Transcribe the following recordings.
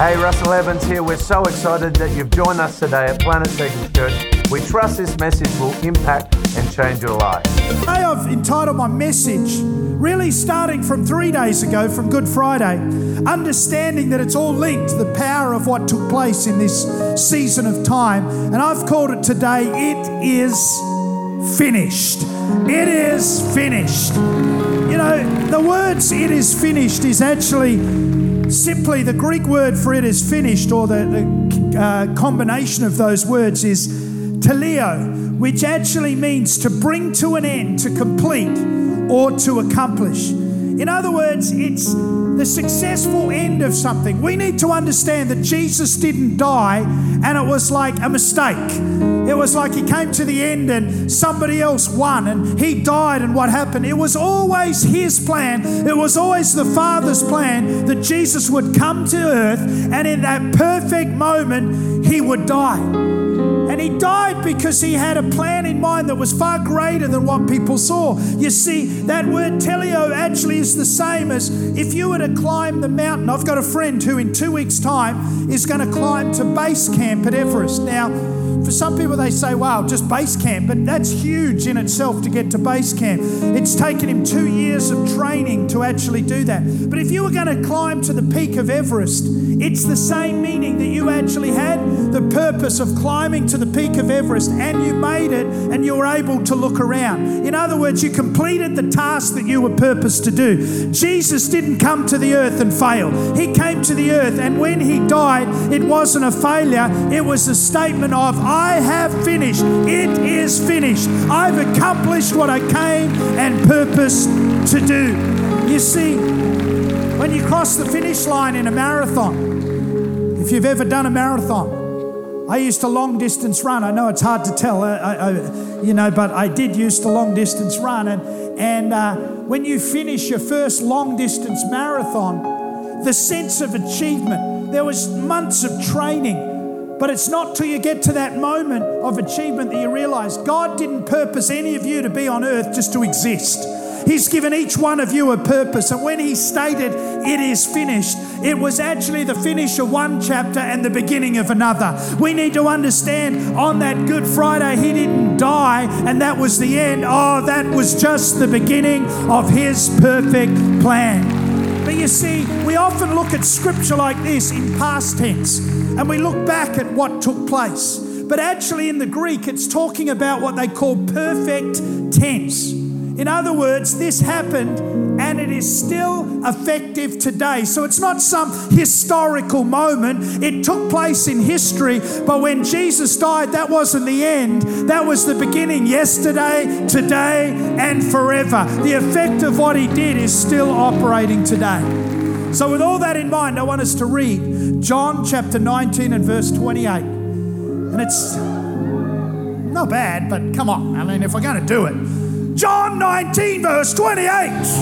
Hey, Russell Evans here. We're so excited that you've joined us today at Planet Seekers Church. We trust this message will impact and change your life. Today I've entitled my message, really starting from 3 days ago, from Good Friday, understanding that it's all linked to the power of what took place in this season of time. And I've called it today, It Is Finished. It is finished. You know, the words "it is finished" is actually simply the Greek word for "it is finished," or the combination of those words is teleo, which actually means to bring to an end, to complete, or to accomplish. In other words, it's the successful end of something. We need to understand that Jesus didn't die and it was like a mistake. It was like he came to the end and somebody else won and he died, and what happened? It was always his plan. It was always the Father's plan that Jesus would come to earth, and in that perfect moment he would die. And he died because he had a plan in mind that was far greater than what people saw. You see, that word teleo actually is the same as if you were to climb the mountain. I've got a friend who in 2 weeks' time is going to climb to base camp at Everest. Now, for some people they say, wow, just base camp, but that's huge in itself to get to base camp. It's taken him 2 years of training to actually do that. But if you were going to climb to the peak of Everest, it's the same meaning that you actually had the purpose of climbing to the peak of Everest, and you made it and you were able to look around. In other words, you completed the task that you were purposed to do. Jesus didn't come to the earth and fail. He came to the earth, and when he died, it wasn't a failure. It was a statement of, I have finished. It is finished. I've accomplished what I came and purposed to do. You see, when you cross the finish line in a marathon, if you've ever done a marathon, I used to long distance run. I know it's hard to tell, but I did used to long distance run. And when you finish your first long distance marathon, the sense of achievement, there was months of training, but it's not till you get to that moment of achievement that you realize God didn't purpose any of you to be on earth just to exist. He's given each one of you a purpose. And when he stated, it is finished, it was actually the finish of one chapter and the beginning of another. We need to understand on that Good Friday, he didn't die and that was the end. Oh, that was just the beginning of his perfect plan. But you see, we often look at scripture like this in past tense and we look back at what took place. But actually in the Greek, it's talking about what they call perfect tense. In other words, this happened and it is still effective today. So it's not some historical moment. It took place in history, but when Jesus died, that wasn't the end. That was the beginning, yesterday, today, and forever. The effect of what he did is still operating today. So with all that in mind, I want us to read John chapter 19 and verse 28. And it's not bad, but come on. I mean, if we're going to do it. John 19 verse 28. That's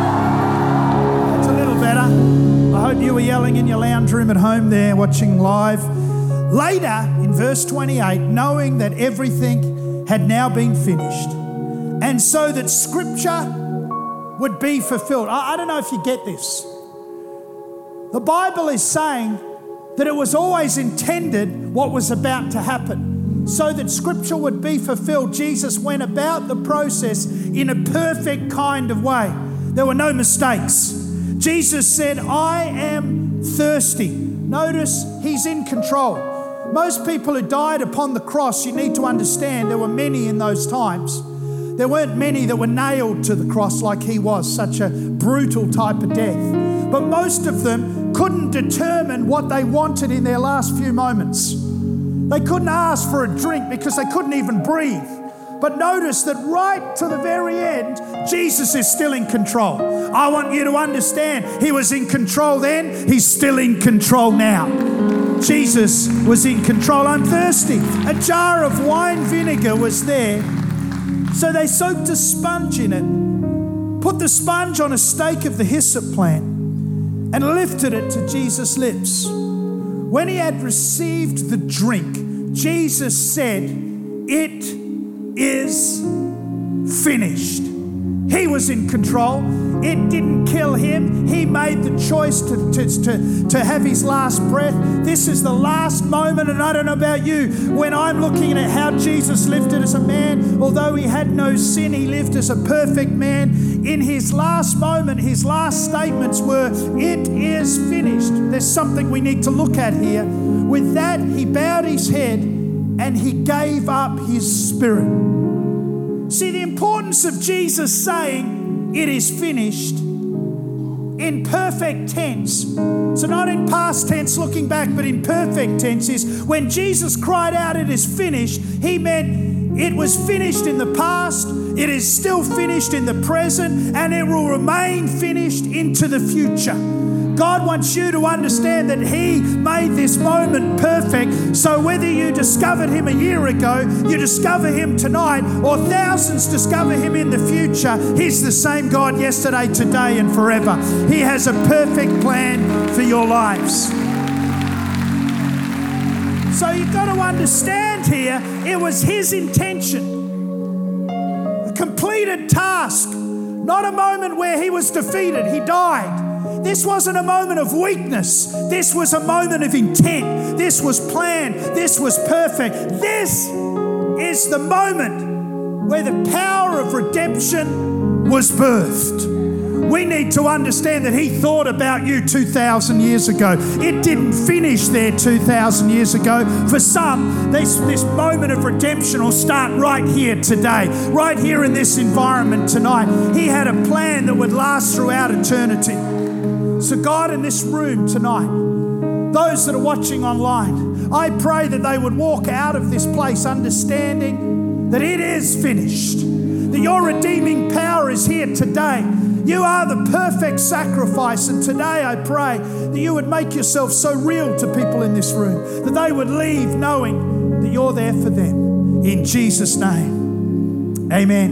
a little better. I hope you were yelling in your lounge room at home there watching live. Later in verse 28, knowing that everything had now been finished, and so that scripture would be fulfilled. I don't know if you get this. The Bible is saying that it was always intended what was about to happen. So that scripture would be fulfilled, Jesus went about the process in a perfect kind of way. There were no mistakes. Jesus said, I am thirsty. Notice he's in control. Most people who died upon the cross, you need to understand there were many in those times. There weren't many that were nailed to the cross like he was, such a brutal type of death. But most of them couldn't determine what they wanted in their last few moments. They couldn't ask for a drink because they couldn't even breathe. But notice that right to the very end, Jesus is still in control. I want you to understand, he was in control then, he's still in control now. Jesus was in control. I'm thirsty. A jar of wine vinegar was there. So they soaked a sponge in it, put the sponge on a stake of the hyssop plant, and lifted it to Jesus' lips. When he had received the drink, Jesus said, it is finished. He was in control. It didn't kill him. He made the choice to have his last breath. This is the last moment, and I don't know about you, when I'm looking at how Jesus lived as a man, although he had no sin, he lived as a perfect man. In his last moment, his last statements were, "It is finished." There's something we need to look at here. With that, he bowed his head and he gave up his spirit. See, the importance of Jesus saying, "It is finished," in perfect tense, so not in past tense looking back, but in perfect tense, is when Jesus cried out, "It is finished," he meant it was finished in the past, it is still finished in the present, and it will remain finished into the future. God wants you to understand that he made this moment perfect, so whether you discovered him a year ago, you discover him tonight, or thousands discover him in the future, he's the same God yesterday, today, and forever. He has a perfect plan for your lives. So you've got to understand here, it was his intention. A completed task, not a moment where he was defeated, he died. This wasn't a moment of weakness. This was a moment of intent. This was planned. This was perfect. This is the moment where the power of redemption was birthed. We need to understand that he thought about you 2,000 years ago. It didn't finish there 2,000 years ago. For some, this moment of redemption will start right here today, right here in this environment tonight. He had a plan that would last throughout eternity. So God, in this room tonight, those that are watching online, I pray that they would walk out of this place understanding that it is finished, that your redeeming power is here today. You are the perfect sacrifice, and today I pray that you would make yourself so real to people in this room, that they would leave knowing that you're there for them. In Jesus' name,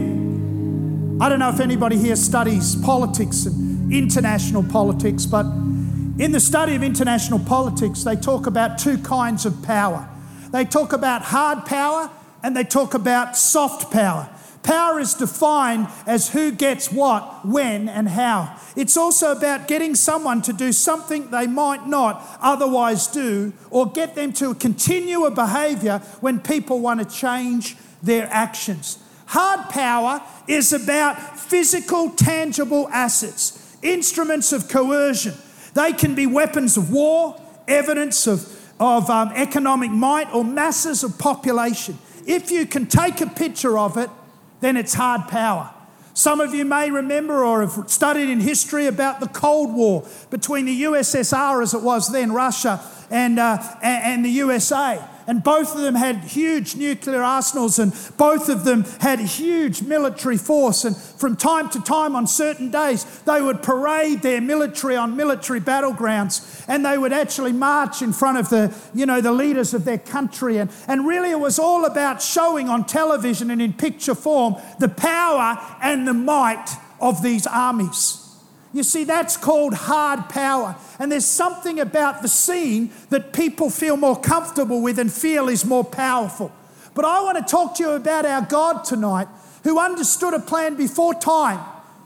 amen. I don't know if anybody here studies politics and international politics, but in the study of international politics, they talk about two kinds of power. They talk about hard power and they talk about soft power. Power is defined as who gets what, when, and how. It's also about getting someone to do something they might not otherwise do, or get them to continue a behaviour when people want to change their actions. Hard power is about physical, tangible assets, instruments of coercion. They can be weapons of war, evidence of economic might, or masses of population. If you can take a picture of it, then it's hard power. Some of you may remember or have studied in history about the Cold War between the USSR, as it was then, Russia, and the USA. And both of them had huge nuclear arsenals, and both of them had huge military force. And from time to time on certain days, they would parade their military on military battlegrounds, and they would actually march in front of the leaders of their country. And really it was all about showing on television and in picture form the power and the might of these armies. You see, that's called hard power. And there's something about the scene that people feel more comfortable with and feel is more powerful. But I want to talk to you about our God tonight, who understood a plan before time,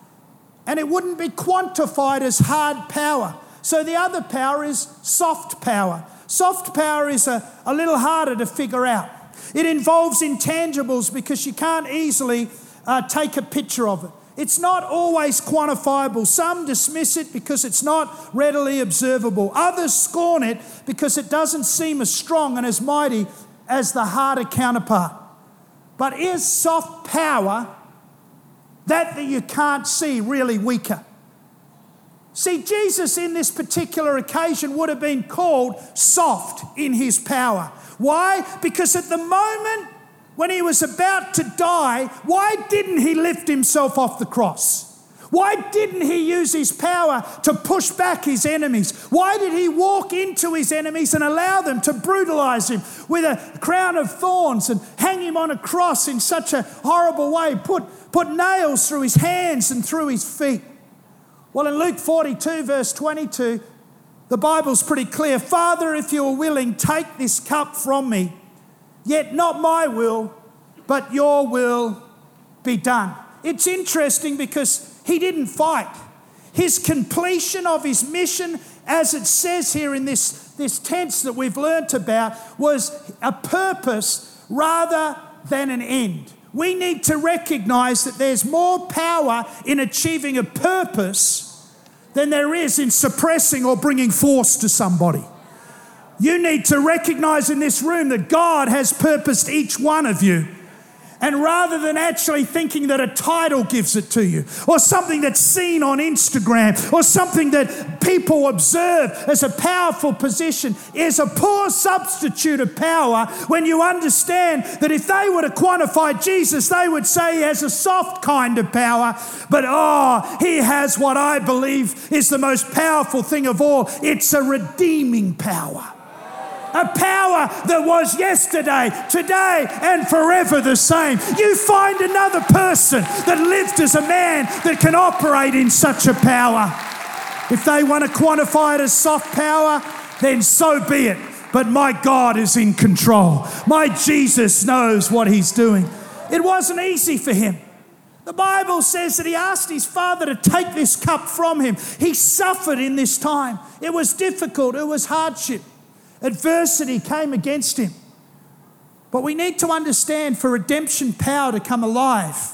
and it wouldn't be quantified as hard power. So the other power is soft power. Soft power is a little harder to figure out. It involves intangibles because you can't easily take a picture of it. It's not always quantifiable. Some dismiss it because it's not readily observable. Others scorn it because it doesn't seem as strong and as mighty as the harder counterpart. But is soft power, that you can't see, really weaker? See, Jesus in this particular occasion would have been called soft in his power. Why? Because at the moment when he was about to die, why didn't he lift himself off the cross? Why didn't he use his power to push back his enemies? Why did he walk into his enemies and allow them to brutalize him with a crown of thorns and hang him on a cross in such a horrible way, put nails through his hands and through his feet? Well, in Luke 42, verse 22, the Bible's pretty clear. Father, if you are willing, take this cup from me. Yet not my will, but your will be done. it's interesting because he didn't fight. His completion of his mission, as it says here in this tense that we've learnt about, was a purpose rather than an end. We need to recognize that there's more power in achieving a purpose than there is in suppressing or bringing force to somebody. You need to recognize in this room that God has purposed each one of you. And rather than actually thinking that a title gives it to you, or something that's seen on Instagram, or something that people observe as a powerful position, is a poor substitute of power when you understand that if they were to quantify Jesus, they would say he has a soft kind of power, but he has what I believe is the most powerful thing of all. It's a redeeming power. A power that was yesterday, today, and forever the same. You find another person that lived as a man that can operate in such a power. If they want to quantify it as soft power, then so be it. But my God is in control. My Jesus knows what he's doing. It wasn't easy for him. The Bible says that he asked his Father to take this cup from him. He suffered in this time. It was difficult. It was hardship. Adversity came against him. But we need to understand, for redemption power to come alive,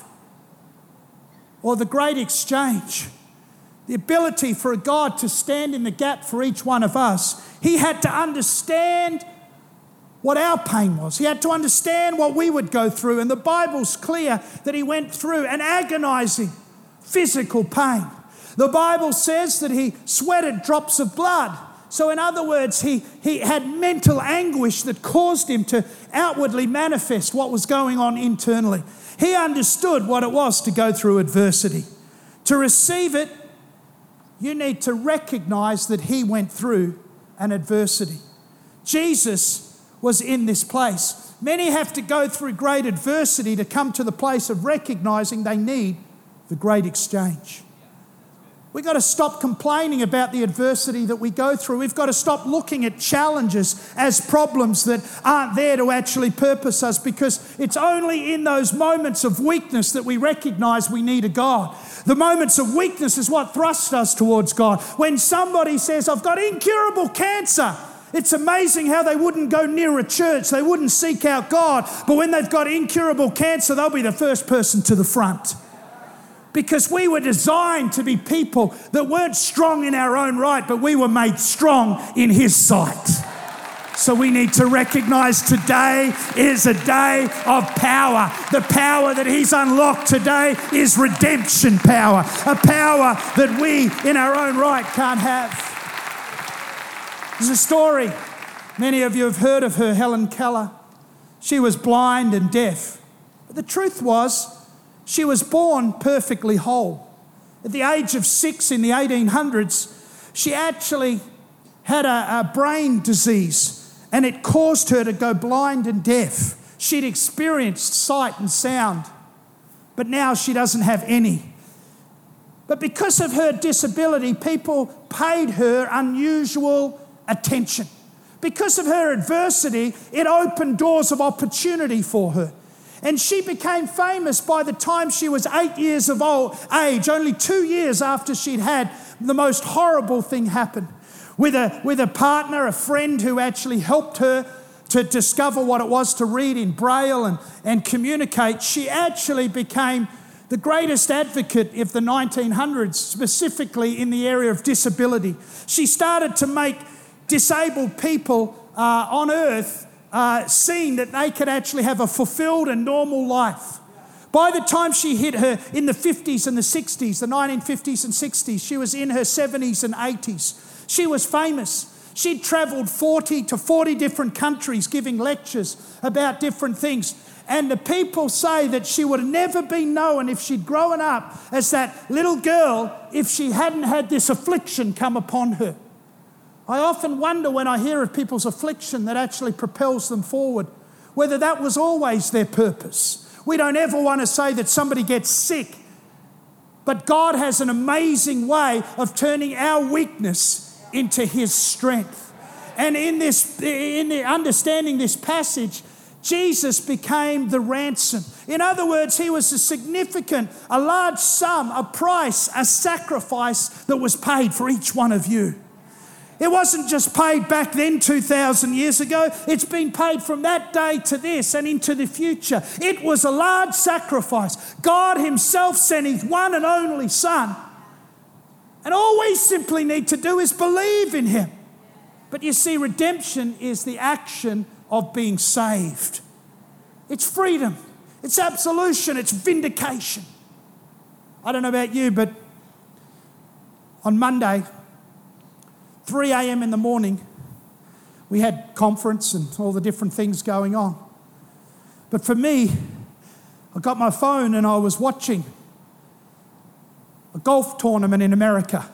or the great exchange, the ability for a God to stand in the gap for each one of us, he had to understand what our pain was. He had to understand what we would go through. And the Bible's clear that he went through an agonizing physical pain. The Bible says that he sweated drops of blood. So in other words, he had mental anguish that caused him to outwardly manifest what was going on internally. He understood what it was to go through adversity. To receive it, you need to recognize that he went through an adversity. Jesus was in this place. Many have to go through great adversity to come to the place of recognizing they need the great exchange. We've got to stop complaining about the adversity that we go through. We've got to stop looking at challenges as problems that aren't there to actually purpose us, because it's only in those moments of weakness that we recognize we need a God. The moments of weakness is what thrust us towards God. When somebody says, I've got incurable cancer, it's amazing how they wouldn't go near a church. They wouldn't seek out God. But when they've got incurable cancer, they'll be the first person to the front. Because we were designed to be people that weren't strong in our own right, but we were made strong in his sight. So we need to recognize today is a day of power. The power that he's unlocked today is redemption power. A power that we in our own right can't have. There's a story. Many of you have heard of her, Helen Keller. She was blind and deaf. But the truth was, she was born perfectly whole. At the age of 6 in the 1800s, she actually had a brain disease, and it caused her to go blind and deaf. She'd experienced sight and sound, but now she doesn't have any. But because of her disability, people paid her unusual attention. Because of her adversity, it opened doors of opportunity for her. And she became famous by the time she was 8 years of age, only 2 years after she'd had the most horrible thing happen. With a partner, a friend who actually helped her to discover what it was to read in Braille and communicate, she actually became the greatest advocate of the 1900s, specifically in the area of disability. She started to make disabled people on earth seeing that they could actually have a fulfilled and normal life. By the time she hit her in the 50s and the 60s, the 1950s and 60s, she was in her 70s and 80s. She was famous. She'd travelled 40 to 40 different countries giving lectures about different things. And the people say that she would have never been known if she'd grown up as that little girl if she hadn't had this affliction come upon her. I often wonder when I hear of people's affliction that actually propels them forward, whether that was always their purpose. We don't ever want to say that somebody gets sick, but God has an amazing way of turning our weakness into his strength. And in understanding this passage, Jesus became the ransom. In other words, he was a large sum, a price, a sacrifice that was paid for each one of you. It wasn't just paid back then 2,000 years ago. It's been paid from that day to this and into the future. It was a large sacrifice. God himself sent his one and only Son. And all we simply need to do is believe in him. But you see, redemption is the action of being saved. It's freedom. It's absolution. It's vindication. I don't know about you, but on Monday, 3 a.m. in the morning, we had conference and all the different things going on. But for me, I got my phone and I was watching a golf tournament in America.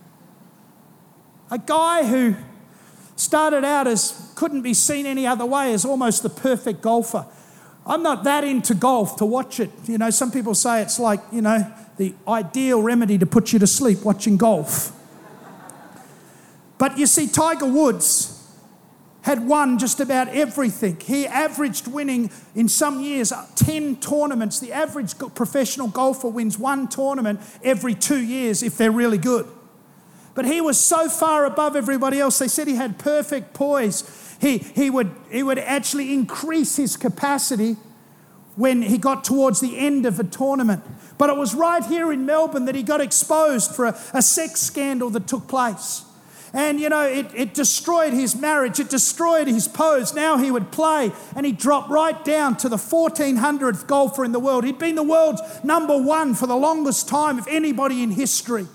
A guy who started out as couldn't be seen any other way as almost the perfect golfer. I'm not that into golf to watch it. You know, some people say it's like, you know, the ideal remedy to put you to sleep, watching golf. But you see, Tiger Woods had won just about everything. He averaged winning in some years 10 tournaments. The average professional golfer wins one tournament every 2 years if they're really good. But he was so far above everybody else. They said he had perfect poise. He would actually increase his capacity when he got towards the end of a tournament. But it was right here in Melbourne that he got exposed for a sex scandal that took place. And, you know, it destroyed his marriage. It destroyed his pose. Now he would play and he dropped right down to the 1400th golfer in the world. He'd been the world's number one for the longest time of anybody in history.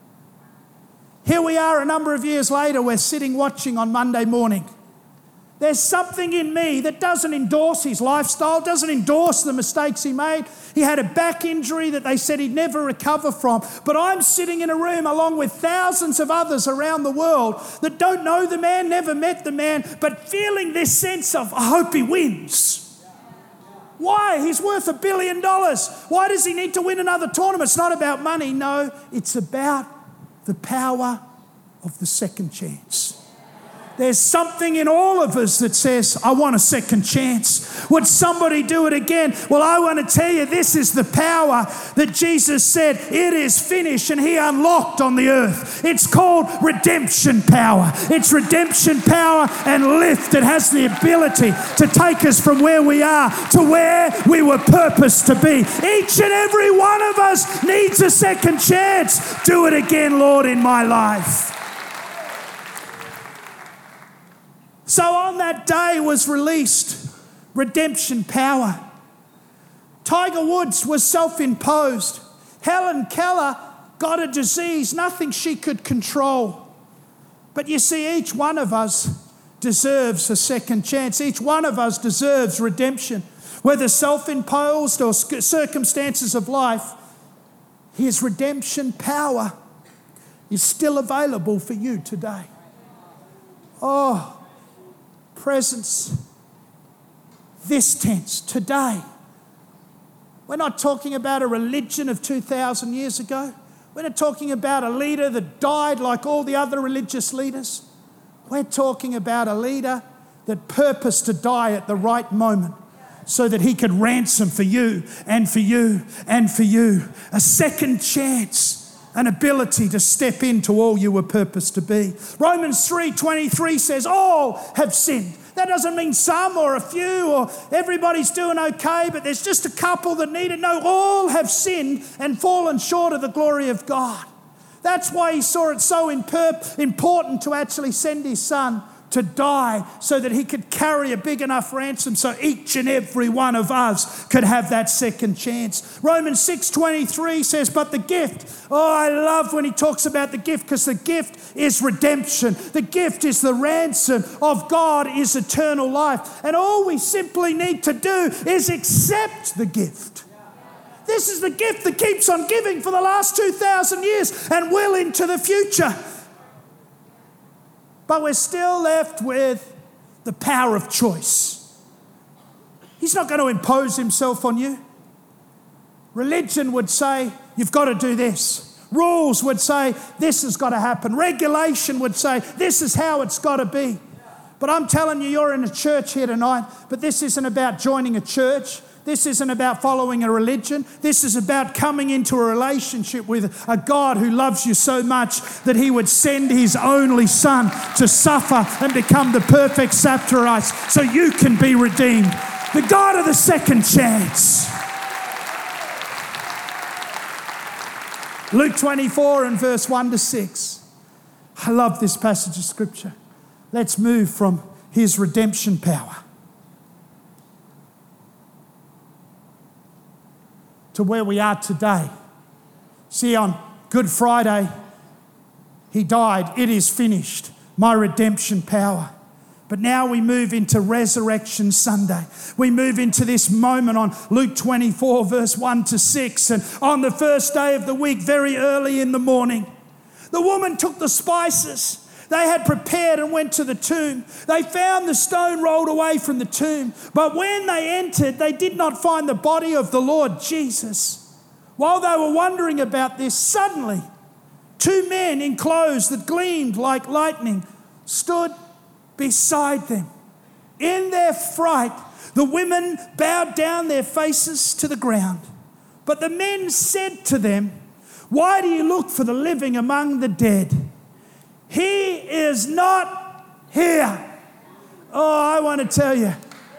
Here we are a number of years later, we're sitting watching on Monday morning. There's something in me that doesn't endorse his lifestyle, doesn't endorse the mistakes he made. He had a back injury that they said he'd never recover from. But I'm sitting in a room along with thousands of others around the world that don't know the man, never met the man, but feeling this sense of, I hope he wins. Why? He's worth $1 billion. Why does he need to win another tournament? It's not about money. No, it's about the power of the second chance. There's something in all of us that says, I want a second chance. Would somebody do it again? Well, I want to tell you, this is the power that Jesus said, it is finished, and he unlocked on the earth. It's called redemption power. It's redemption power and lift. It has the ability to take us from where we are to where we were purposed to be. Each and every one of us needs a second chance. Do it again, Lord, in my life. So on that day was released redemption power. Tiger Woods was self-imposed. Helen Keller got a disease, nothing she could control. But you see, each one of us deserves a second chance. Each one of us deserves redemption. Whether self-imposed or circumstances of life, his redemption power is still available for you today. Oh, presence, this tense, today. We're not talking about a religion of 2,000 years ago. We're not talking about a leader that died like all the other religious leaders. We're talking about a leader that purposed to die at the right moment so that he could ransom for you and for you and for you. A second chance. An ability to step into all you were purposed to be. Romans 3:23 says, all have sinned. That doesn't mean some or a few or everybody's doing okay, but there's just a couple that need it. No, all have sinned and fallen short of the glory of God. That's why he saw it so important to actually send his son to die so that he could carry a big enough ransom so each and every one of us could have that second chance. Romans 6:23 says, but the gift, I love when he talks about the gift, because the gift is redemption. The gift is the ransom of God, is eternal life. And all we simply need to do is accept the gift. This is the gift that keeps on giving for the last 2,000 years and will into the future. But we're still left with the power of choice. He's not going to impose himself on you. Religion would say, you've got to do this. Rules would say, this has got to happen. Regulation would say, this is how it's got to be. But I'm telling you, you're in a church here tonight, but this isn't about joining a church. This isn't about following a religion. This is about coming into a relationship with a God who loves you so much that he would send his only son to suffer and become the perfect sacrifice so you can be redeemed. The God of the second chance. Luke 24 and verse 1 to 6. I love this passage of scripture. Let's move from his redemption power to where we are today. See, on Good Friday, he died. It is finished. My redemption power. But now we move into Resurrection Sunday. We move into this moment on Luke 24, verse 1 to 6. And on the first day of the week, very early in the morning, the woman took the spices they had prepared and went to the tomb. They found the stone rolled away from the tomb. But when they entered, they did not find the body of the Lord Jesus. While they were wondering about this, suddenly 2 men in clothes that gleamed like lightning stood beside them. In their fright, the women bowed down their faces to the ground. But the men said to them, "Why do you look for the living among the dead? He is not here." Oh, I want to tell you,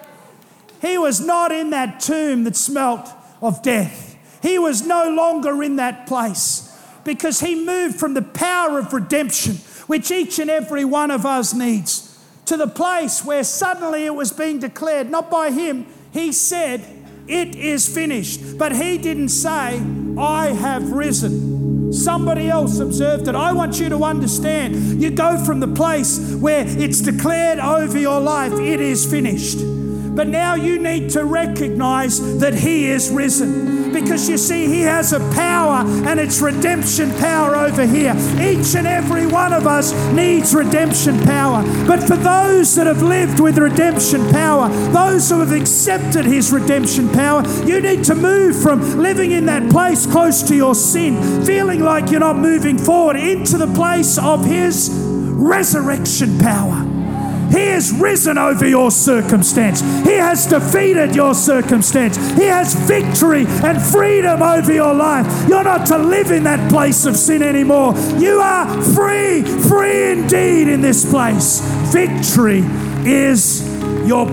he was not in that tomb that smelt of death. He was no longer in that place because he moved from the power of redemption, which each and every one of us needs, to the place where suddenly it was being declared, not by him. He said, "It is finished." But he didn't say, "I have risen." Somebody else observed it. I want you to understand, you go from the place where it's declared over your life, "It is finished." But now you need to recognize that he is risen. Because you see, he has a power, and it's redemption power over here. Each and every one of us needs redemption power. But for those that have lived with redemption power, those who have accepted his redemption power, you need to move from living in that place close to your sin, feeling like you're not moving forward, into the place of his resurrection power. He has risen over your circumstance. He has defeated your circumstance. He has victory and freedom over your life. You're not to live in that place of sin anymore. You are free, free indeed in this place. Victory is your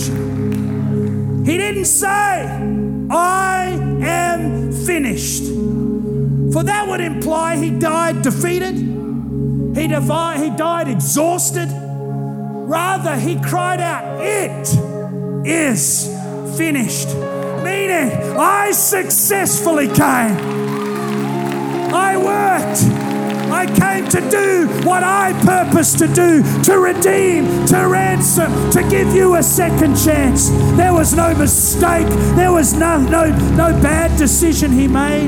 portion. He didn't say, "I am finished." For that would imply he died defeated. He died exhausted. Rather, he cried out, "It is finished." Meaning, I successfully came. I worked. I came to do what I purposed to do, to redeem, to ransom, to give you a second chance. There was no mistake. There was no bad decision he made.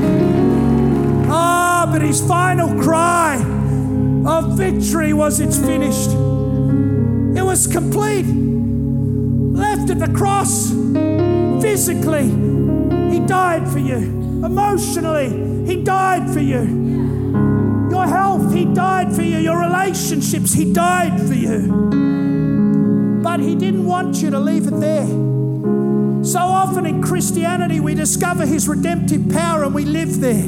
But his final cry of victory was, "It's finished." It was complete. Left at the cross. Physically, he died for you. Emotionally, he died for you. Your health, he died for you. Your relationships, he died for you. But he didn't want you to leave it there. So often in Christianity, we discover his redemptive power and we live there.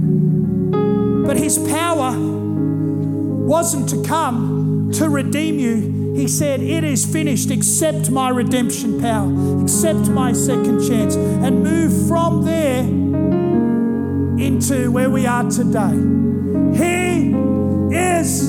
But his power wasn't to come to redeem you. He said, "It is finished. Accept my redemption power. Accept my second chance." And move from there into where we are today. He is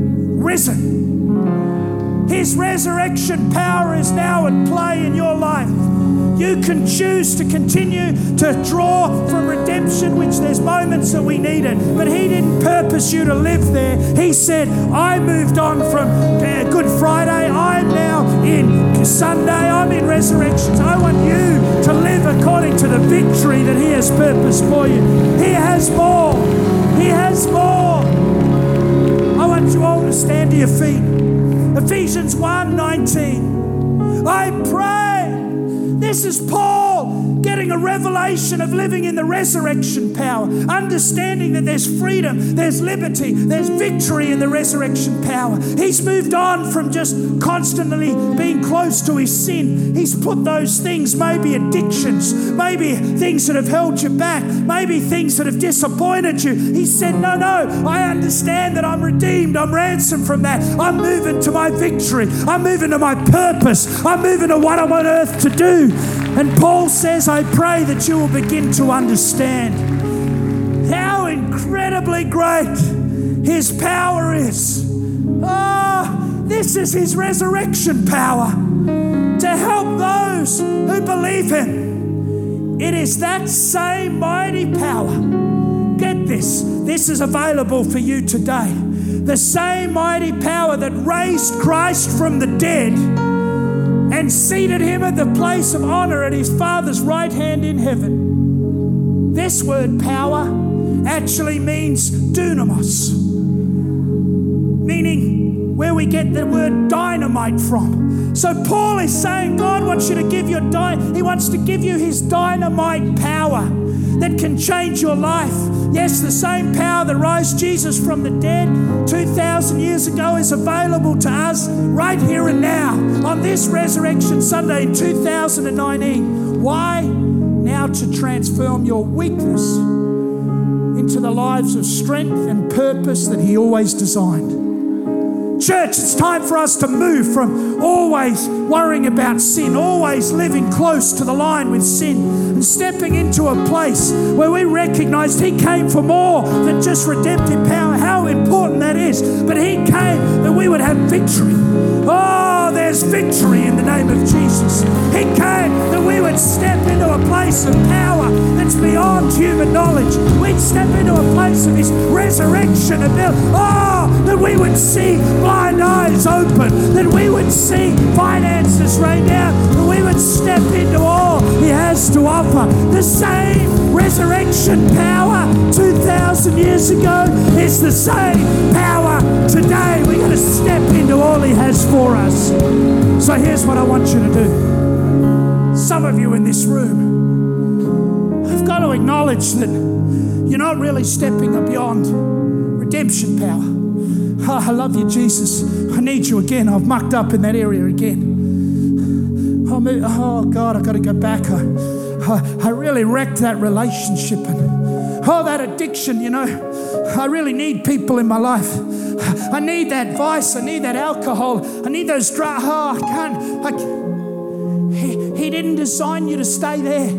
risen. His resurrection power is now at play in your life. You can choose to continue to draw from redemption, which there's moments that we need it. But he didn't purpose you to live there. He said, "I moved on from Good Friday. I'm now in Sunday. I'm in resurrections. I want you to live according to the victory that he has purposed for you." He has more. He has more. I want you all to stand to your feet. Ephesians 1:19. I pray. This is Paul getting a revelation of living in the resurrection power, understanding that there's freedom, there's liberty, there's victory in the resurrection power. He's moved on from just constantly being close to his sin. He's put those things, maybe addictions, maybe things that have held you back, maybe things that have disappointed you. He said, no, I understand that I'm redeemed, I'm ransomed from that. I'm moving to my victory. I'm moving to my purpose. I'm moving to what I'm on earth to do. And Paul says, I pray that you will begin to understand how incredibly great his power is. This is his resurrection power to help those who believe him. It is that same mighty power. Get this. This is available for you today. The same mighty power that raised Christ from the dead and seated him at the place of honor at his Father's right hand in heaven. This word power actually means dunamis, meaning where we get the word dynamite from. So Paul is saying God wants you to give he wants to give you his dynamite power that can change your life. Yes, the same power that raised Jesus from the dead 2,000 years ago is available to us right here and now on this Resurrection Sunday in 2019. Why? Now to transform your weakness into the lives of strength and purpose that he always designed. Church, it's time for us to move from always worrying about sin, always living close to the line with sin, and stepping into a place where we recognize he came for more than just redemptive power, how important that is. But he came that we would have victory. Oh, there's victory in the name of Jesus. He came that we would step into a place of power that's beyond human knowledge. We'd step into a place of his resurrection ability. Oh, that we would see blind eyes open, that we would see finances rain down, that we would step into all he has to offer. The same resurrection power 2,000 years ago is the same power today. We're going to step into all he has for us. So here's what I want you to do. Some of you in this room have got to acknowledge that you're not really stepping beyond redemption power. Oh, I love you, Jesus. I need you again. I've mucked up in that area again. Oh God, I've got to go back. I really wrecked that relationship. And that addiction, I really need people in my life. I need that vice. I need that alcohol. I need those drugs. I can't. He didn't design you to stay there.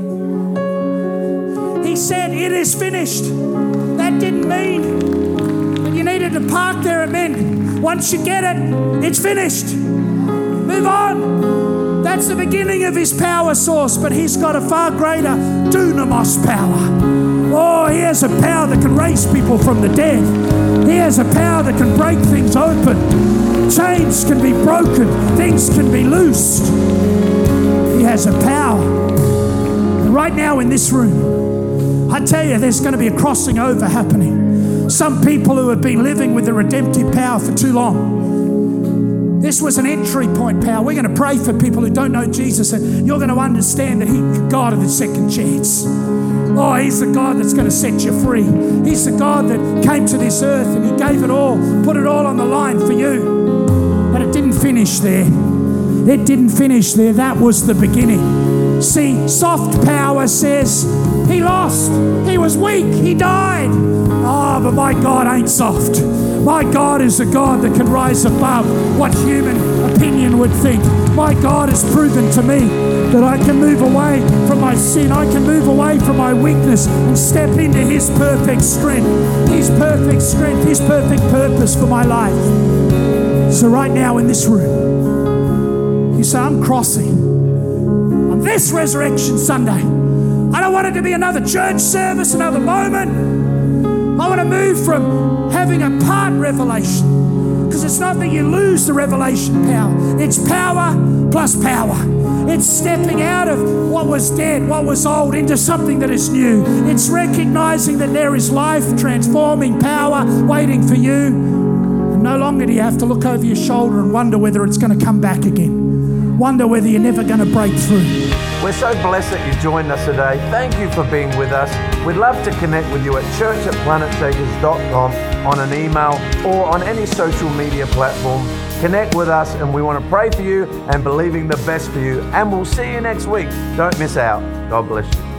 He said, it is finished. That didn't mean that you needed to park there. It meant once you get it, it's finished. Move on. That's the beginning of his power source, but he's got a far greater dunamis power. Oh, he has a power that can raise people from the dead. He has a power that can break things open. Chains can be broken. Things can be loosed. He has a power. And right now in this room, I tell you, there's going to be a crossing over happening. Some people who have been living with the redemptive power for too long. This was an entry point power. We're going to pray for people who don't know Jesus, and you're going to understand that he's God of the second chance. Oh, he's the God that's going to set you free. He's the God that came to this earth and he gave it all, put it all on the line for you. But it didn't finish there. It didn't finish there. That was the beginning. See, soft power says he lost. He was weak. He died. Oh, but my God ain't soft. My God is a God that can rise above what human opinion would think. My God has proven to me that I can move away from my sin. I can move away from my weakness and step into his perfect strength. His perfect strength, his perfect purpose for my life. So right now in this room, you say, I'm crossing on this Resurrection Sunday. I don't want it to be another church service, another moment. I want to move from having a part revelation, because it's not that you lose the revelation power. It's power plus power. It's stepping out of what was dead, what was old, into something that is new. It's recognizing that there is life transforming power waiting for you. And no longer do you have to look over your shoulder and wonder whether it's going to come back again. Wonder whether you're never going to break through. We're so blessed that you joined us today. Thank you for being with us. We'd love to connect with you at church@planetshakers.com on an email or on any social media platform. Connect with us, and we want to pray for you and believing the best for you. And we'll see you next week. Don't miss out. God bless you.